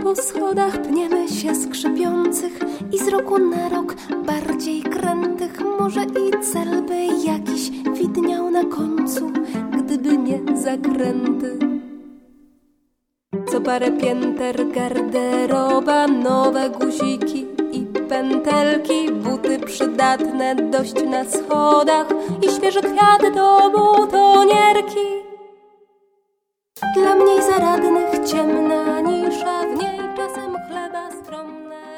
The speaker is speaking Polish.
Po schodach pniemy się skrzypiących i z roku na rok bardziej krętych. Może i cel by jakiś widniał na końcu, gdyby nie zakręty. Co parę pięter garderoba, nowe guziki i pętelki, buty przydatne dość na schodach i świeży kwiat do butonierki. Dla mniej zaradnych ciemna nisza, w niej czasem chleba stromne